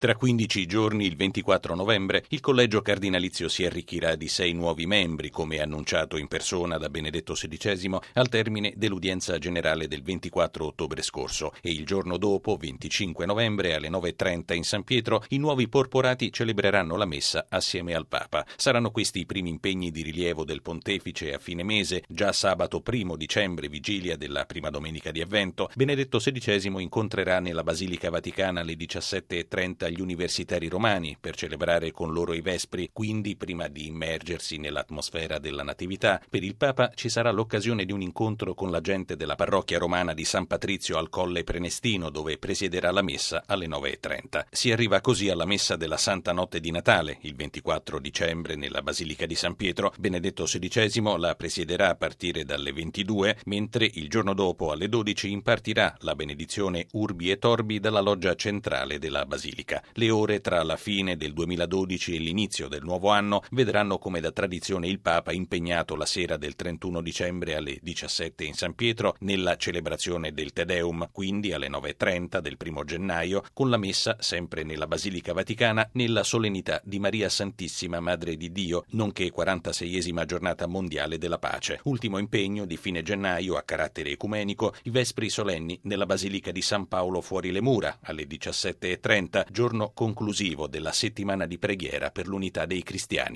Tra 15 giorni, il 24 novembre, il collegio cardinalizio si arricchirà di 6 nuovi membri, come annunciato in persona da Benedetto XVI al termine dell'udienza generale del 24 ottobre scorso, e il giorno dopo, 25 novembre, alle 9:30 in San Pietro, i nuovi porporati celebreranno la messa assieme al Papa. Saranno questi i primi impegni di rilievo del pontefice a fine mese. Già sabato 1 dicembre, vigilia della prima domenica di Avvento, Benedetto XVI incontrerà nella Basilica Vaticana alle 17:30 gli universitari romani per celebrare con loro i Vespri. Quindi, prima di immergersi nell'atmosfera della Natività, per il Papa ci sarà l'occasione di un incontro con la gente della parrocchia romana di San Patrizio al Colle Prenestino, dove presiederà la messa alle 9:30. Si arriva così alla messa della Santa Notte di Natale, il 24 dicembre, nella Basilica di San Pietro. Benedetto XVI la presiederà a partire dalle 22, mentre il giorno dopo, alle 12, impartirà la benedizione Urbi et Orbi dalla loggia centrale della Basilica. Le ore tra la fine del 2012 e l'inizio del nuovo anno vedranno come da tradizione il Papa impegnato la sera del 31 dicembre alle 17 in San Pietro nella celebrazione del Te Deum, quindi alle 9:30 del 1 gennaio, con la messa sempre nella Basilica Vaticana nella solennità di Maria Santissima Madre di Dio, nonché 46esima giornata mondiale della pace. Ultimo impegno di fine gennaio a carattere ecumenico, i Vespri solenni nella Basilica di San Paolo fuori le mura alle 17:30, giorno conclusivo della settimana di preghiera per l'unità dei cristiani.